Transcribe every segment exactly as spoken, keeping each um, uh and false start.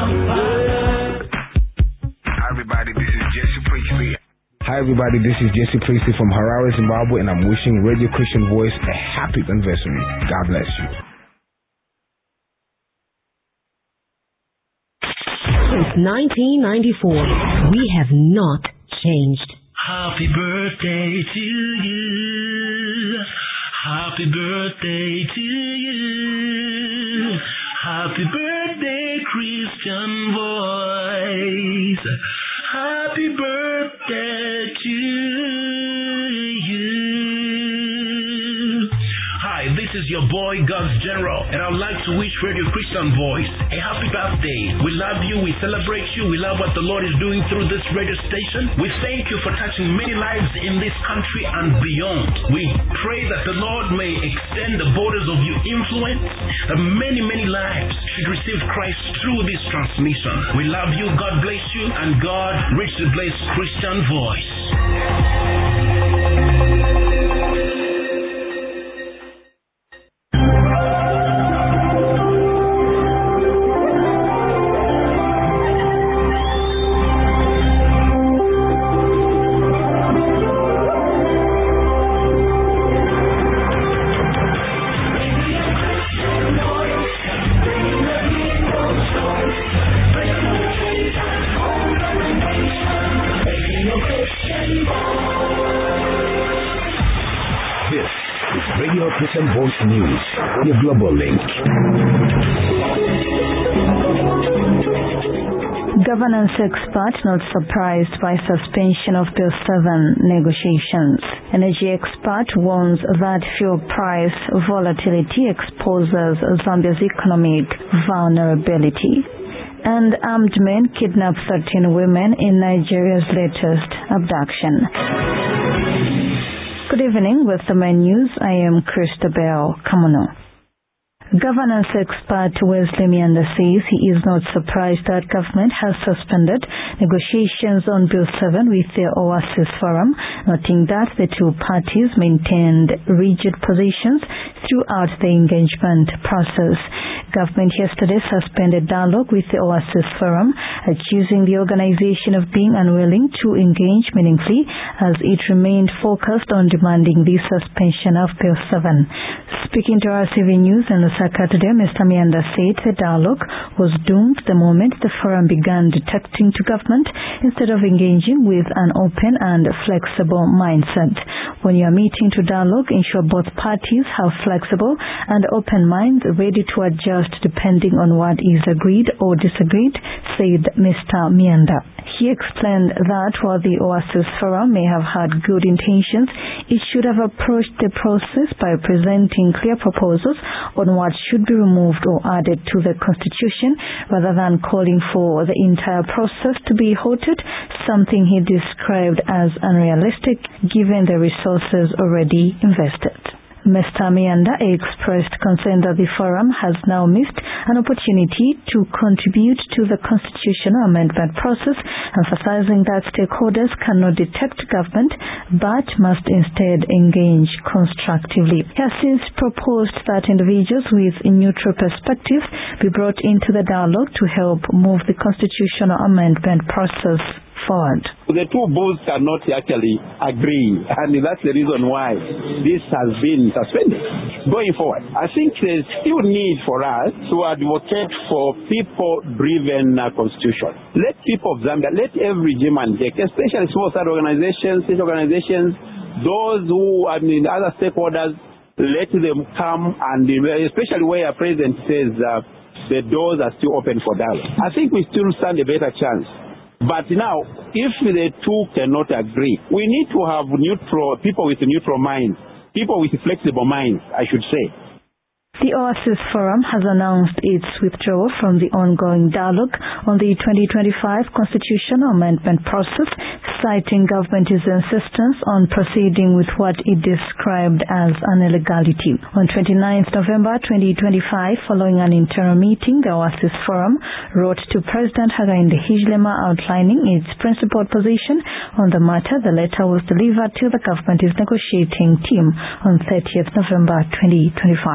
Hi everybody, this is Jesse Priestley. Hi everybody, this is Jesse Priestley from Harare, Zimbabwe, and I'm wishing Radio Christian Voice a happy anniversary. God bless you. Since nineteen ninety-four, we have not changed. Happy birthday to you. Happy birthday to you. Happy birthday, Christian Voice. Happy birthday to you. Hi, this is your boy, God's General, and I'd like to wish Radio Christian Voice a happy birthday. We love you, we celebrate you, we love what the Lord is doing through this radio station. We thank you for touching many lives in this country and beyond. We pray that the Lord may extend the borders of your influence, that many, many lives should receive Christ through this transmission. We love you, God bless you, and God richly bless Christian Voice. Christian Voice News, your global link. Governance expert not surprised by suspension of Bill seven negotiations. Energy expert warns that fuel price volatility exposes Zambia's economic vulnerability. And armed men kidnap thirteen women in Nigeria's latest abduction. Good evening. With the main news, I am Christabel Kamono. Governance expert Wesley Mianda says he is not surprised that government has suspended negotiations on Bill seven with the Oasis Forum, noting that the two parties maintained rigid positions throughout the engagement process. Government yesterday suspended dialogue with the Oasis Forum, accusing the organization of being unwilling to engage meaningfully as it remained focused on demanding the suspension of Bill seven. Speaking to R C V News in Lusaka today, Mister Mianda said the dialogue was doomed the moment the forum began detecting to government instead of engaging with an open and flexible mindset. When you are meeting to dialogue, ensure both parties have flexible and open minds ready to adjust depending on what is agreed or disagreed, said Mister Mianda. He explained that while the Oasis Forum may have had good intentions, it should have approached the process by presenting clear proposals on what should be removed or added to the Constitution rather than calling for the entire process to be halted, something he described as unrealistic given the resources already invested. Mister Mianda expressed concern that the forum has now missed an opportunity to contribute to the constitutional amendment process, emphasizing that stakeholders cannot detect government but must instead engage constructively. He has since proposed that individuals with neutral perspectives be brought into the dialogue to help move the constitutional amendment process forward. The two bulls cannot actually agree, and that's the reason why this has been suspended. Going forward, I think there's still need for us to advocate for people-driven uh, constitution. Let people of Zambia, let every German take, especially small-side organizations, state organizations, those who, I mean, other stakeholders, let them come, and especially where a president says uh, the doors are still open for dialogue. I think we still stand a better chance. But now, if the two cannot agree, we need to have neutral people with neutral minds, people with flexible minds, I should say. The Oasis Forum has announced its withdrawal from the ongoing dialogue on the twenty twenty-five constitutional amendment process, citing government's insistence on proceeding with what it described as an illegality. On twenty-ninth November twenty twenty-five, following an interim meeting, the Oasis Forum wrote to President Hakainde Hichilema outlining its principled position on the matter. The letter was delivered to the government's negotiating team on thirtieth November twenty twenty-five.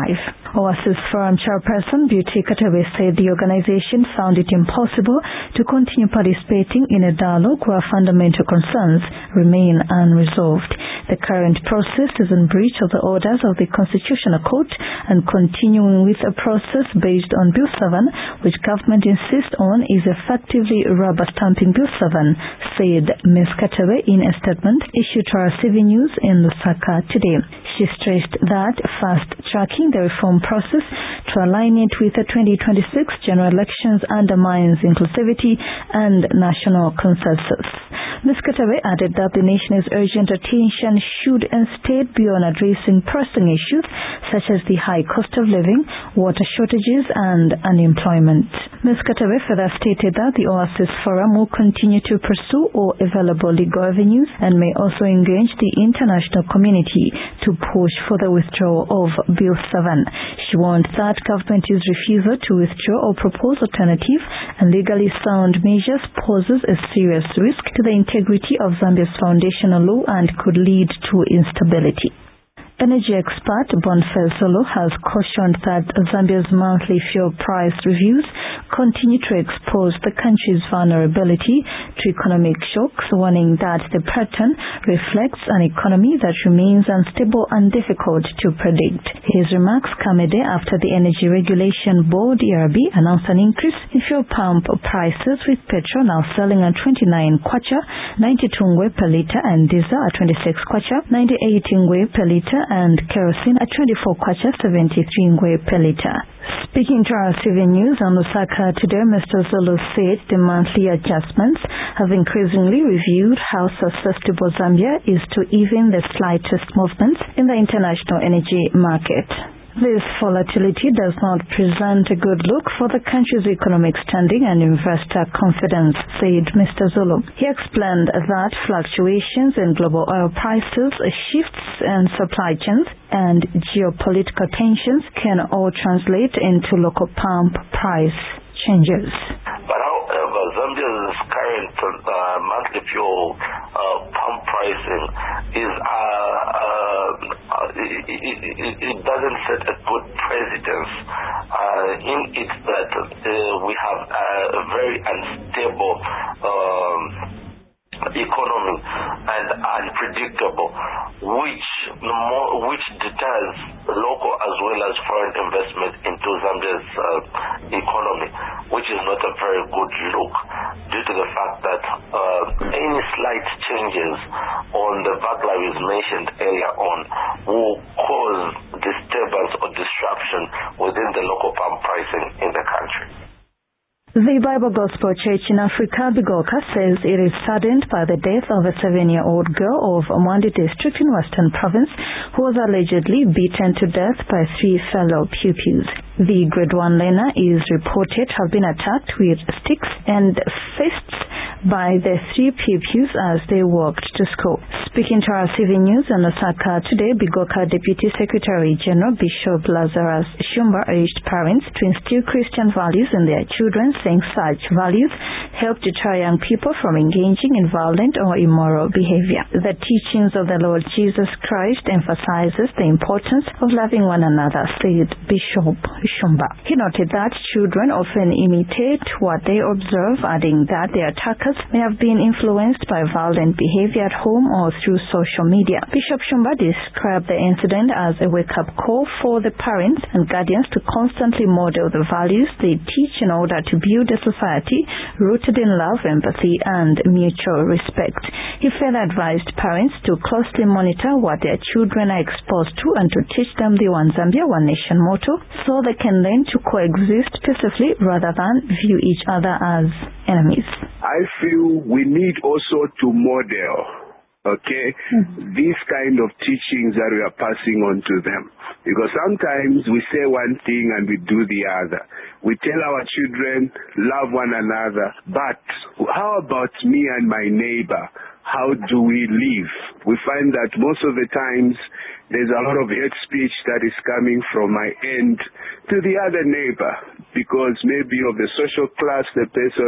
Oasis Forum chairperson Beauty Katawe said the organization found it impossible to continue participating in a dialogue where fundamental concerns remain unresolved. The current process is in breach of the orders of the Constitutional Court and continuing with a process based on Bill seven, which government insists on is effectively rubber-stamping Bill seven, said Miz Katawe in a statement issued to R C V News in Lusaka today. She stressed that fast-tracking the reform process to align it with the twenty twenty-six general elections undermines inclusivity and national consensus. Miz Katawe added that the nation's urgent attention should instead be on addressing pressing issues such as the high cost of living, water shortages, and unemployment. Miz Katawe further stated that the Oasis Forum will continue to pursue all available legal avenues and may also engage the international community to push for the withdrawal of Bill seven. She warned that government's refusal to withdraw or propose alternative and legally sound measures poses a serious risk to the integrity of Zambia's foundational law and could lead to instability. Energy expert Boniface Zulu has cautioned that Zambia's monthly fuel price reviews continue to expose the country's vulnerability to economic shocks, warning that the pattern reflects an economy that remains unstable and difficult to predict. His remarks come a day after the Energy Regulation Board E R B announced an increase in fuel pump prices, with petrol now selling at twenty-nine kwacha, ninety-two ngwe per litre, and diesel at twenty-six kwacha, ninety-eight ngwe per litre, and kerosene at twenty-four kwacha, seventy-three ngwe per litre. Speaking to R C V News on Lusaka today, Mister Zulu said the monthly adjustments have increasingly reviewed how susceptible Zambia is to even the slightest movements in the international energy market. This volatility does not present a good look for the country's economic standing and investor confidence, said Mister Zulu. He explained that fluctuations in global oil prices, shifts in supply chains, and geopolitical tensions can all translate into local pump price changes. But however, Zambia's current uh, monthly fuel uh, pump pricing is uh, uh, it, it, it doesn't set a good precedence uh, in it that uh, we have a very unstable um, economy and unpredictable, which more, which deters local as well as foreign investment into Zambia's uh, economy, which is not a very good look due to the fact that uh, any slight changes on the background mentioned earlier on will cause disturbance or disruption within the local pump pricing in the country. The Bible Gospel Church in Africa, Bigoka, says it is saddened by the death of a seven-year-old girl of Mwandi district in Western Province who was allegedly beaten to death by three fellow pupils. The grade one learner is reported to have been attacked with sticks and fists by the three pupils as they walked to school. Speaking to R C V News in Lusaka today, Bigoka Deputy Secretary General Bishop Lazarus Shumba urged parents to instill Christian values in their children, saying such values help deter young people from engaging in violent or immoral behavior. The teachings of the Lord Jesus Christ emphasizes the importance of loving one another, said Bishop Shumba. He noted that children often imitate what they observe, adding that their attackers may have been influenced by violent behavior at home or through social media. Bishop Shumba described the incident as a wake-up call for the parents and guardians to constantly model the values they teach in order to build a society rooted in love, empathy, and mutual respect. He further advised parents to closely monitor what their children are exposed to and to teach them the One Zambia, One Nation motto so they can learn to coexist peacefully rather than view each other as enemies. I feel we need also to model, okay, mm-hmm. these kind of teachings that we are passing on to them. Because sometimes we say one thing and we do the other. We tell our children, love one another, but how about me and my neighbor? How do we live? We find that most of the times there's a lot of hate speech that is coming from my end to the other neighbor because maybe of the social class the person